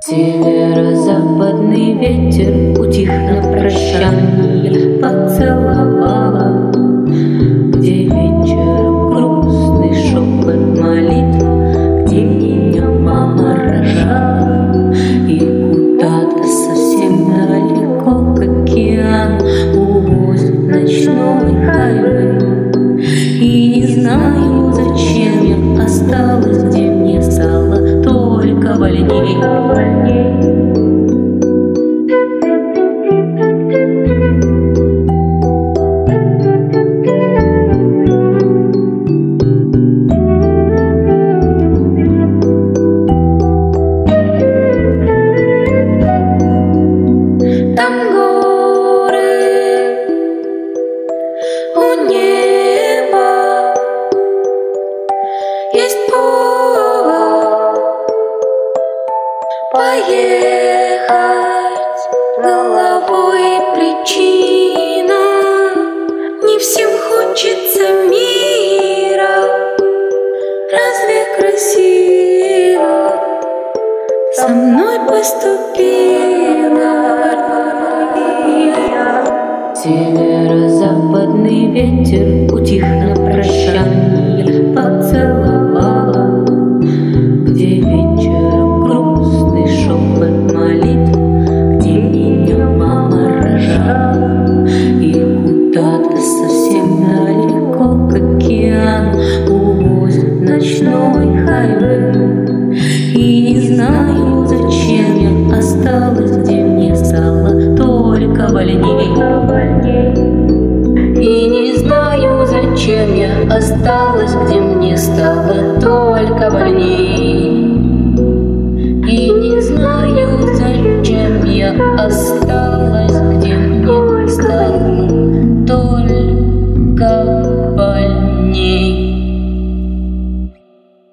Северо-западный ветер утих на прощанье, поцеловала, где вечером грустный шепот молитв, где меня мама рожала, и куда-то совсем далеко к океану увозит ночной хайвей. И не знаю, зачем я осталась, где мне стало только больней. Там горы у неба, есть повод поехать головой, причина. Не всем хочется мира, разве красиво со мной поступила? Северо-западный ветер утих на прощанье, поцеловала, где вечером грустный шепот молитв, где меня мама рожала, и куда-то совсем далеко к океану увозит ночной хайвей. И не знаю, зачем я осталась, где мне стало только больней. И не знаю, зачем я осталась, где мне стало только больней. И не знаю, зачем я осталась.